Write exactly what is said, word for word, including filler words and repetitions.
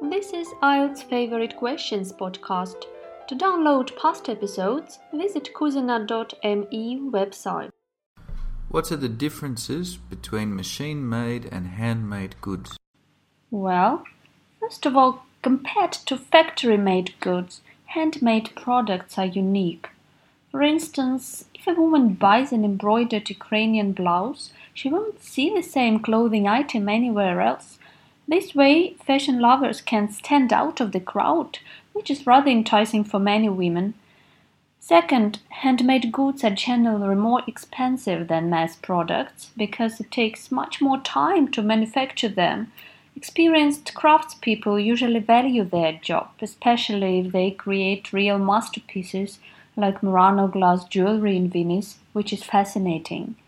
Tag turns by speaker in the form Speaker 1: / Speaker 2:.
Speaker 1: This is I E L T S Favorite Questions podcast. To download past episodes, visit kuzina dot m e website.
Speaker 2: What are the differences between machine-made and handmade goods?
Speaker 1: Well, first of all, compared to factory-made goods, handmade products are unique. For instance, if a woman buys an embroidered Ukrainian blouse, she won't see the same clothing item anywhere else. This way, fashion lovers can stand out of the crowd, which is rather enticing for many women. Second, handmade goods are generally more expensive than mass products because it takes much more time to manufacture them. Experienced craftspeople usually value their job, especially if they create real masterpieces like Murano glass jewelry in Venice, which is fascinating.